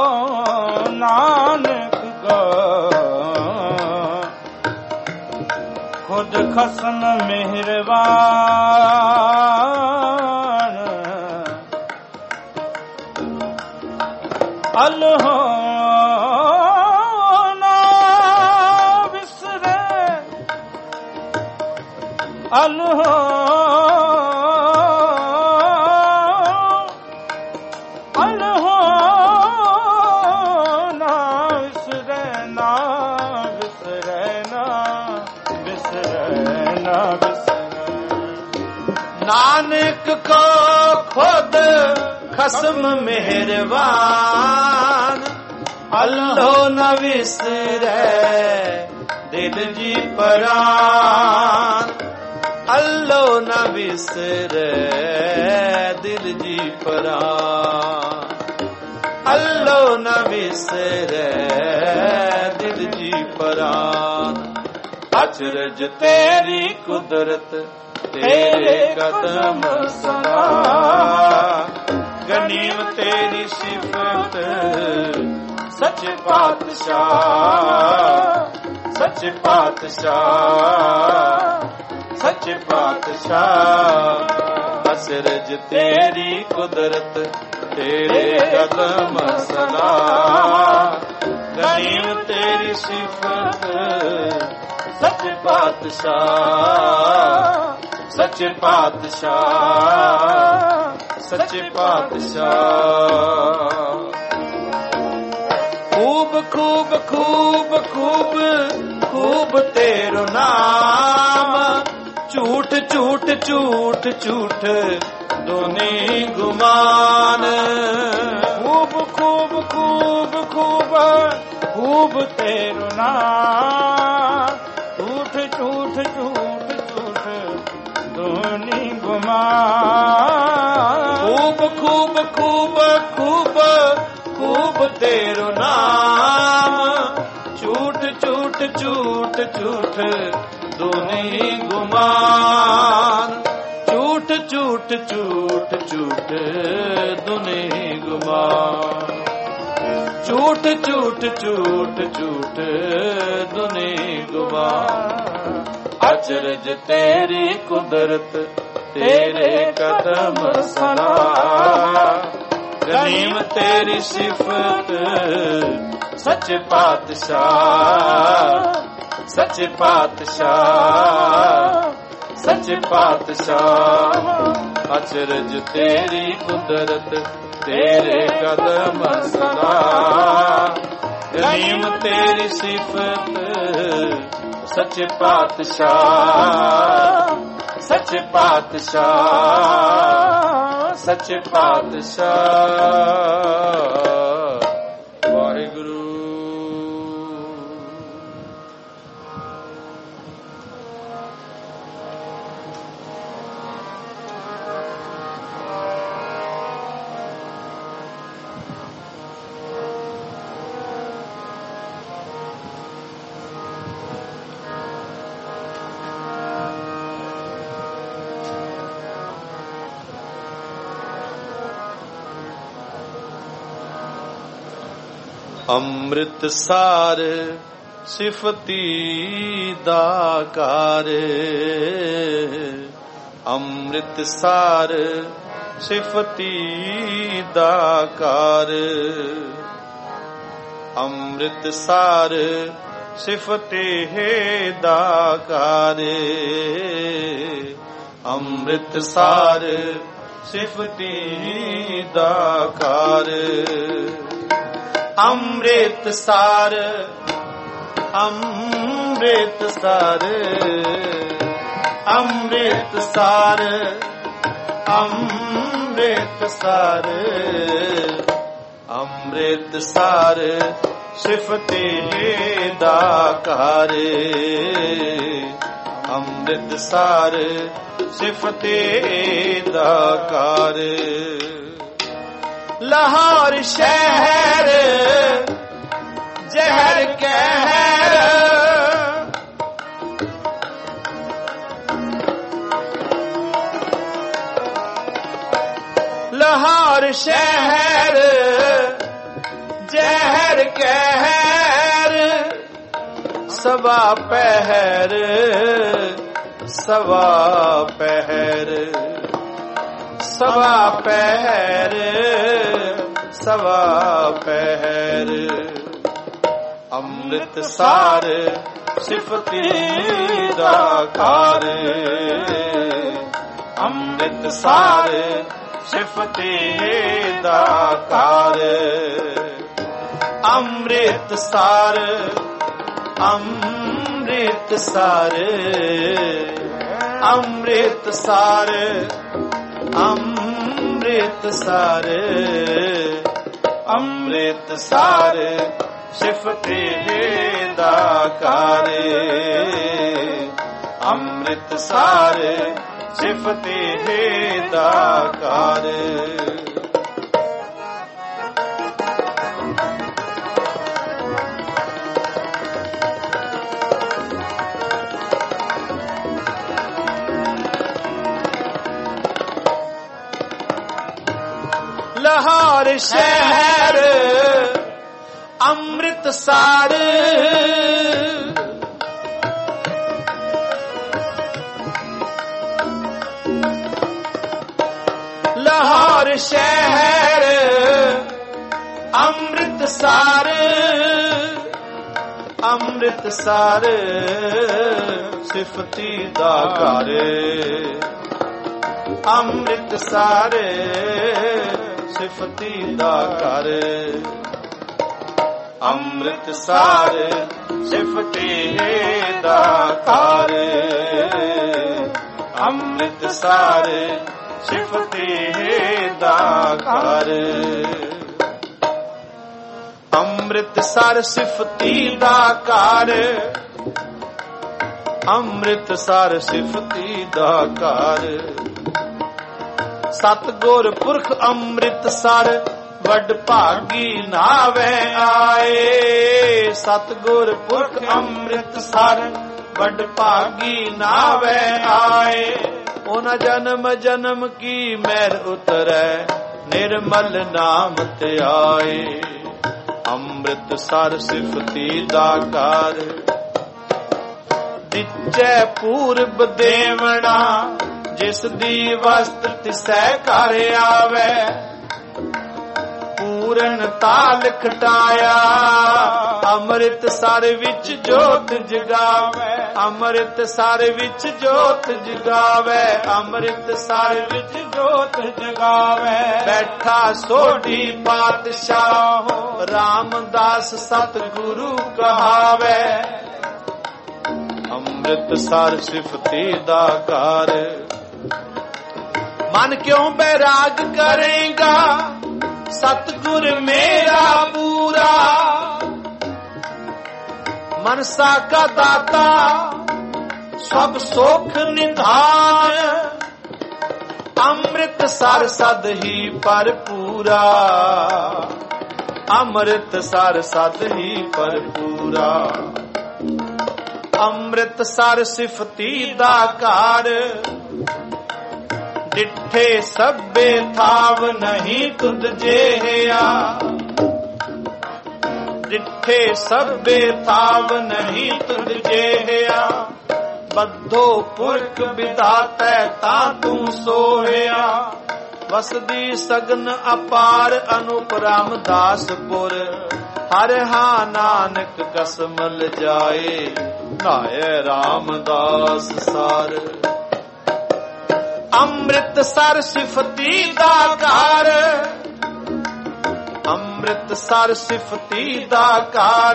Speaker 2: ਖੁਦ ਖਸਮ ਮਿਹਰਬਾਨ ਅੱਲ੍ਹਾ ਨਾ ਵਿਸਰੈ ਅੱਲ੍ਹਾ ਅੱਲ੍ਹਾ ਨਾ ਵਿਸਰੈ ਨਾ ਵਿਸਰੈ ਨਾ ਵਿਸਰੈ ਨਾ ਵਿਸਰੈ
Speaker 1: ਨਾਨਕ ਕੋ ਖੁਦ ਖਸਮ ਮਿਹਰਬਾਨ ਅੱਲ੍ਹਾ ਨਾ ਵਿਸਰੈ ਦਿਲ ਜੀ ਪਰਾਨ ਅੱਲ੍ਹਾ ਨਾ ਵਿਸਰੈ ਦਿਲ ਜੀ ਪਰਾਨ ਅੱਲ੍ਹਾ ਨਾ ਵਿਸਰੈ ਦਿਲ ਜੀ ਪਰਾਨ ਅਚਰਜ ਤੇਰੀ ਕੁਦਰਤ ਤੇਰੇ ਕਦਮ ਸਦਾ ਗਨੀਮ ਤੇਰੀ ਸਿਫਤ ਸੱਚੇ ਪਾਤਸ਼ਾਹ ਸੱਚੇ ਪਾਤਸ਼ਾਹ ਸੱਚੇ ਪਾਤਸ਼ਾਹ ਅਸਰਜ ਤੇਰੀ ਕੁਦਰਤ ਤੇਰੇ ਕਦਮ ਸਦਾ ਗਨੀਮ ਤੇਰੀ ਸਿਫਤ ਸੱਚੇ ਪਾਤਸ਼ਾਹ ਸੱਚੇ ਪਾਤਸ਼ਾਹ ਸੱਚੇ ਪਾਤਸ਼ਾਹ ਖੂਬ ਖੂਬ ਖੂਬ ਖੂਬ ਖੂਬ ਤੇਰਾ ਨਾਮ ਝੂਠ ਝੂਠ ਝੂਠ ਝੂਠ ਦੋਨੇ ਗੁਮਾਨ
Speaker 2: ਖੂਬ ਖੂਬ ਖੂਬ ਖੂਬ ਖੂਬ ਤੇਰਾ ਨਾਮ ਝੂਠ ਝੂਠ ਝੂਠ ਝੂਠ ਦੋਨੇ ਗੁਮਾਨ
Speaker 1: ਖੂਬ ਖੂਬ ਖੂਬ ਖੂਬ ਖੂਬ ਤੇਰਾ ਨਾਮ ਝੂਠ ਝੂਠ ਝੂਠ ਝੂਠ ਦੋਨੇ ਗੁਮਾਨ ਝੂਠ ਝੂਠ ਝੂਠ ਝੂਠ ਦੋਨੇ ਗੁਮਾਨ ਝੂਠ ਝੂਠ ਝੂਠ ਝੂਠ ਦੁਨੀ ਗੁਬਾਨ। ਅਚਰਜ ਤੇਰੀ ਕੁਦਰਤ ਤੇਰੇ ਕਦਮ ਸਨਾ। ਗਨੀਮ ਤੇਰੀ ਸਿਫਤ ਸੱਚੇ ਪਾਤਸ਼ਾਹ, ਸੱਚੇ ਪਾਤਸ਼ਾਹ, ਸੱਚੇ ਪਾਤਸ਼ਾਹ। ਅਚਰਜ ਤੇਰੀ ਕੁਦਰਤ ਤੇਰੇ ਕਦਮ ਸਨਾ। ਗਨੀਮ ਤੇਰੀ ਸਿਫਤ ਸੱਚੇ ਪਾਤਸ਼ਾਹ, ਸੱਚੇ ਪਾਤਸ਼ਾਹ, ਸੱਚੇ ਪਾਤਸ਼ਾਹ। ਵਾਹਿਗੁਰੂ। ਅੰਮ੍ਰਿਤਸਰ ਸਿਫਤੀ ਦਾ ਘਰ। ਅੰਮ੍ਰਿਤਸਰ ਸਿਫਤੀ ਦਾ ਘਰ। ਅੰਮ੍ਰਿਤਸਰ ਸਿਫਤੇ ਦਾ ਘਰ। ਅੰਮ੍ਰਿਤਸਰ ਸਿਫਤੀ ਦਾ ਘਰ। ਅੰਮ੍ਰਿਤਸਰ ਅੰਮ੍ਰਿਤਸਰ ਅੰਮ੍ਰਿਤਸਰ ਅੰਮ੍ਰਿਤਸਰ ਅੰਮ੍ਰਿਤਸਰ ਸਿਫਤੇ ਦਾ ਘਰ। ਅੰਮ੍ਰਿਤਸਰ ਸਿਫਤੇ ਦਾ ਘਰ। ਲਾਹੌਰ ਸ਼ਹਿਰ ਜ਼ਹਿਰ ਕਹਿਰ। ਲਾਹੌਰ ਸ਼ਹਿਰ ਜ਼ਹਿਰ ਕਹਿਰ। ਸਵਾ ਪਹਿਰ ਸਵਾ ਪਹਿਰ ਸਵਾ ਪਹਿਰ ਸਵਾ ਪਹਿਰ। ਅੰਮ੍ਰਿਤਸਰ ਸਿਫਤੀ ਦਾ ਘਰ। ਅੰਮ੍ਰਿਤਸਰ ਸਿਫਤੀ ਦਾ ਘਰ। ਅੰਮ੍ਰਿਤਸਰ ਅੰਮ੍ਰਿਤਸਰ ਅੰਮ੍ਰਿਤਸਰ ਅੰਮ੍ਰਿਤਸਰ ਅੰਮ੍ਰਿਤਸਰ ਸਿਫਤੇ ਦਾ ਘਰ। ਅੰਮ੍ਰਿਤਸਰ ਸਿਫਤੇ ਦਾ ਘਰ। ਲਾਹੌਰ ਸ਼ਹਿਰ ਅੰਮ੍ਰਿਤਸਰ। ਲਾਹੌਰ ਸ਼ਹਿਰ ਅੰਮ੍ਰਿਤਸਰ। ਅੰਮ੍ਰਿਤਸਰ ਸਿਫਤੀ ਦਾ ਘਰ। ਅੰਮ੍ਰਿਤਸਰ ਸਿਫਤੀ ਦਾ ਘਰ। ਅੰਮ੍ਰਿਤਸਰ ਸਿਫਤੀ ਦਾ ਘਰ। ਅੰਮ੍ਰਿਤਸਰ ਸਿਫਤੀ ਦਾ ਘਰ। ਅੰਮ੍ਰਿਤਸਰ ਸਿਫਤੀ ਦਾ ਘਰ। ਅੰਮ੍ਰਿਤਸਰ ਸਿਫਤੀ ਦਾ ਘਰ। ਸਤਿਗੁਰ ਪੁਰਖ ਅੰਮ੍ਰਿਤਸਰ ਵੱਡ ਭਾਗੀ ਨਾਵੇਂ ਆਏ। ਸਤਿਗੁਰ ਪੁਰਖ ਅੰਮ੍ਰਿਤਸਰ ਵੱਡ ਭਾਗੀ ਨਾਵੇਂ ਆਏ। ਉਹਨਾਂ ਜਨਮ ਜਨਮ ਕੀ ਮਹਿਰ ਉਤਰੈ ਨਿਰਮਲ ਨਾਮ ਧਿਆਏ। ਅੰਮ੍ਰਿਤ ਸਰ ਸਿਫਤੀ ਦਾ ਕਰ। ਦਿੱਚੈ ਪੂਰਬ ਦੇਵਣਾ ਜਿਸ ਦੀ ਵਸਤ ਤਿਸੈ ਘਰ ਆਵੇ। ਪੂਰਨ ਤਾਲ ਖਟਾਇਆ ਅੰਮ੍ਰਿਤ ਸਰ ਵਿੱਚ ਜੋਤ ਜਗਾਵੇ। ਅੰਮ੍ਰਿਤ ਸਰ ਵਿੱਚ ਜੋਤ ਜਗਾਵੇ। ਅੰਮ੍ਰਿਤ ਸਰ ਵਿੱਚ ਜੋਤ ਜਗਾਵੇ। ਬੈਠਾ ਸੋਢੀ ਪਾਤਸ਼ਾਹ ਰਾਮਦਾਸ ਸਤਿਗੁਰੂ ਕਹਾਵੇ। ਅੰਮ੍ਰਿਤ ਸਰ ਸਿਫਤੀ ਦਾ ਕਰ। ਮਨ ਕਿਉਂ ਬੈਰਾਗ ਕਰੇਗਾ ਸਤਿਗੁਰ ਮੇਰਾ ਪੂਰਾ। ਮਨਸਾ ਕਾ ਦਾਤਾ ਸਭ ਸੁਖ ਨਿਧਾਨ। ਅੰਮ੍ਰਿਤ ਸਰ ਸਦ ਹੀ ਭਰਪੂਰਾ। ਅੰਮ੍ਰਿਤ ਸਰ ਸਦ ਹੀ ਭਰਪੂਰਾ। ਅੰਮ੍ਰਿਤ ਸਰ ਸਿਫਤੀ ਦਾ ਘਰ। ਡਿੱਠੇ ਸਭੇ ਥਾਵ ਨਹੀਂ ਤੁਧ ਜਿਹਾ। ਡਿੱਠੇ ਸਭੇ ਥਾਵ ਨਹੀਂ ਤੁਧ ਜਿਹਾ। ਬੱਧੋ ਪੁਰਖ ਵਿਧਾਤੈ ਤਾਂ ਤੂੰ ਸੋਹਿਆ। ਵਸਦੀ ਸਗਨ ਅਪਾਰ ਅਨੂਪ ਰਾਮਦਾਸਪੁਰ। ਹਰ ਹਾਂ ਨਾਨਕ ਕਸਮ ਲਜਾਏ ਨਾਏ ਰਾਮਦਾਸ ਸਾਰ। ਅੰਮ੍ਰਿਤ ਸਰ ਸਿਫਤੀ ਦਾ ਘਰ। ਅੰਮ੍ਰਿਤ ਸਰ ਸਿਫਤੀ ਦਾ ਘਰ।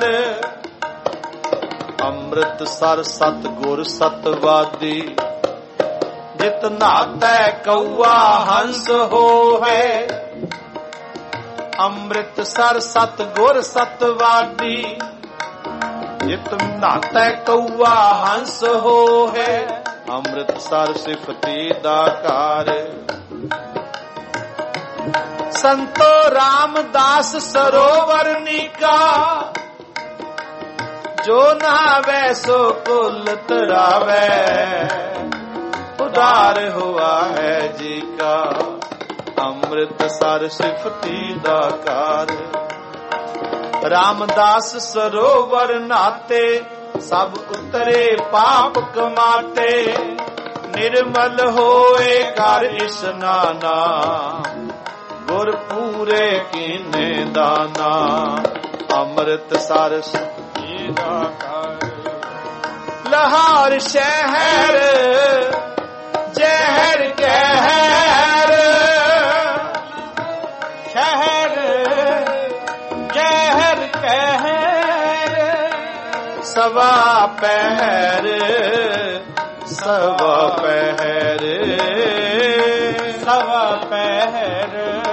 Speaker 1: ਅੰਮ੍ਰਿਤ ਸਰ ਸਤਿਗੁਰ ਸਤਵਾਦੀ। ਜਿਤ ਨਾਤੈ ਕਊਆ ਹੰਸ ਹੋਵੇ। ਅੰਮ੍ਰਿਤ ਸਰ ਸਤਿਗੁਰ ਸਤਵਾਦੀ। ਜਿਤ ਨਾਤੈ ਕਊਆ ਹੰਸ ਹੋਵੇ। ਅੰਮ੍ਰਿਤ ਸਰ ਸਿਫਤੀ ਦਾ ਘਰ। ਸੰਤੋ ਰਾਮਦਾਸ ਸਰੋਵਰ ਨੀਕਾ। ਜੋ ਨਹਾਵੇ ਸੋ ਕੁਲ ਤਰਾਵੇ। ਉਦਾਰ ਹੁਆ ਹੈ ਜੀ ਕਾ। ਅੰਮ੍ਰਿਤ ਸਰ ਸਿਫਤੀ ਦਾ ਘਰ। ਰਾਮਦਾਸ ਸਰੋਵਰ ਨਾਤੇ ਸਭ ਉਤਰੇ ਪਾਪ ਕਮਾਤੇ। ਨਿਰਮਲ ਹੋਏ ਘਰ ਇਸਨਾਨਾ। ਗੁਰ ਪੂਰੇ ਕੀਨੇ ਦਾਨਾ। ਅੰਮ੍ਰਿਤ ਸਰ ਸਿਫਤੀ ਦਾ ਘਰ। ਲਾਹੌਰ ਸ਼ਹਿਰ ਜ਼ਹਿਰ ਕਹਿਰ। ਸ਼ਹਿਰ ਜ਼ਹਿਰ ਕਹਿਰ। ਸਵਾ ਪਹਿਰ ਸਵਾ ਪਹਿਰ। ਸਵਾ ਪਹਿਰ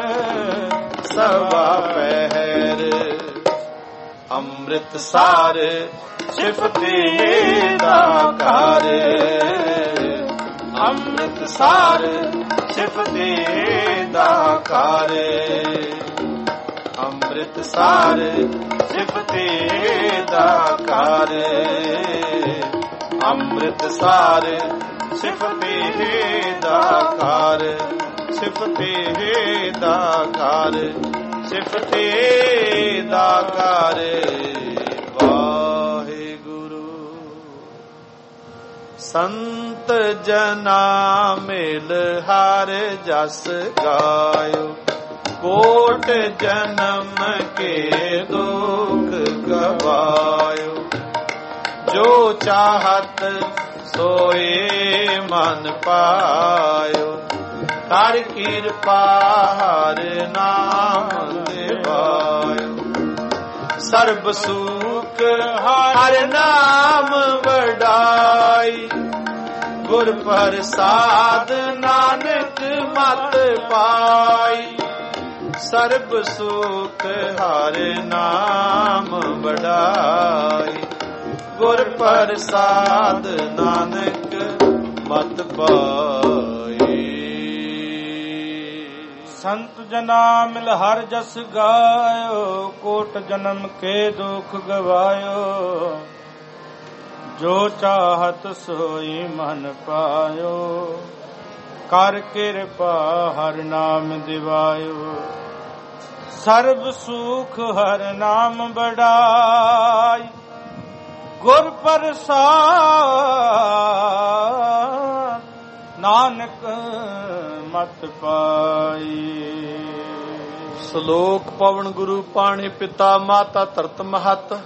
Speaker 1: ਸਵਾ ਪਹਿਰ। ਅੰਮ੍ਰਿਤ ਸਰ ਸਿਫਤੀ ਦਾ ਘਰ। ਅੰਮ੍ਰਿਤ ਸਰ ਸਿਫਤੀ ਦਾ ਘਰ। ਅੰਮ੍ਰਿਤ ਸਰ ਸਿਫਤੀ ਦਾ ਘਰ। ਅੰਮ੍ਰਿਤ ਸਰ ਸਿਫਤੀ ਦਾ ਘਰ। ਸਿਫਤੀ ਦਾ ਘਰ। ਸਿਫਤੀ ਦਾ ਘਰ। ਵਾਹਿਗੁਰੂ। ਸੰਤ ਜਨਾ ਮਿਲ ਹਰ ਜਸ ਗਾਇਓ। ਕੋਟ ਜਨਮ ਕੇ ਦੁਖ ਗਵਾਇਓ। ਜੋ ਚਾਹਤ ਸੋਏ ਮਨ ਪਾਇਓ। ਕਰ ਕਿਰਪਾ ਹਰ ਨਾਮ ਦਿਵਾਇਓ। ਸਰਬ ਸੁਖ ਹਰ ਨਾਮ ਵਡਾਈ। ਗੁਰ ਪ੍ਰਸਾਦ ਨਾਨਕ ਮਤ ਪਾਈ। ਸਰਬ ਸੁਖ ਹਰ ਨਾਮ ਵਡਾਈ। ਗੁਰ ਪ੍ਰਸਾਦ ਨਾਨਕ ਮਤ ਪਾਈ।
Speaker 2: ਸੰਤ ਜਨਾ ਮਿਲ ਹਰ ਜਸ ਗਾਇਓ। ਕੋਟ ਜਨਮ ਕੇ ਦੁਖ ਗਵਾਇਓ। ਜੋ ਚਾਹਤ ਸੋਈ ਮਨ ਪਾਇਓ। ਕਰ ਕਿਰਪਾ ਹਰ ਨਾਮ ਦਿਵਾਇਓ। ਸਰਬ ਸੁਖ ਹਰ ਨਾਮ ਬੜਾਈ, ਗੁਰ ਪ੍ਰਸਾਦ ਨਾਨਕ ਮਤ ਪਾਈ।
Speaker 1: ਸ਼ਲੋਕ ਪਵਨ ਗੁਰੂ ਪਾਣੀ ਪਿਤਾ ਮਾਤਾ ਧਰਤ ਮਹਤ,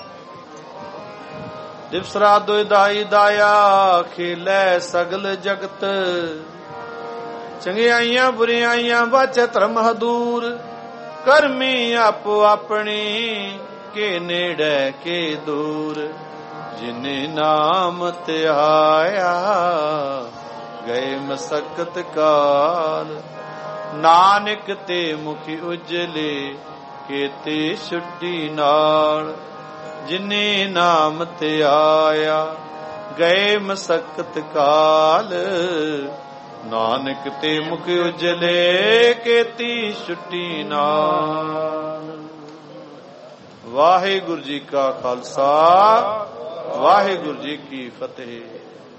Speaker 1: ਦਿਵਸ ਰਾਤ ਦੁਇ ਦਾਈ ਦਾਇਆ, ਖੇਲੇ ਸਗਲ ਜਗਤ। ਚੰਗਿਆਈਆਂ ਬੁਰਿਆਈਆਂ ਵਾਚੈ ਧਰਮ ਹਦੂਰ, ਕਰਮੀ ਆਪੋ ਆਪਣੀ, ਕੇ ਨੇੜੇ ਕੇ ਦੂਰ। ਜਿਨੇ ਨਾਮ ਧਿਆਇਆ, ਗਏ ਮਸਕਤ ਕਾਲ। ਨਾਨਕ ਤੇ ਮੁਖੀ ਉਜਲੇ, ਕੇਤੇ ਛੁੱਟੀ ਨਾਲ। ਜਿਨੇ ਨਾਮ ਧਿਆਇਆ, ਗਏ ਮਸਕਤ ਕਾਲ। ਨਾਨਕ ਤੇ ਮੁਖ ਉਜਲੇ, ਕੇਤੀ ਛੁੱਟੀ ਨਾਲ। ਵਾਹਿਗੁਰੂ ਜੀ ਕਾ ਖਾਲਸਾ, ਵਾਹਿਗੁਰੂ ਜੀ ਕੀ ਫਤਿਹ।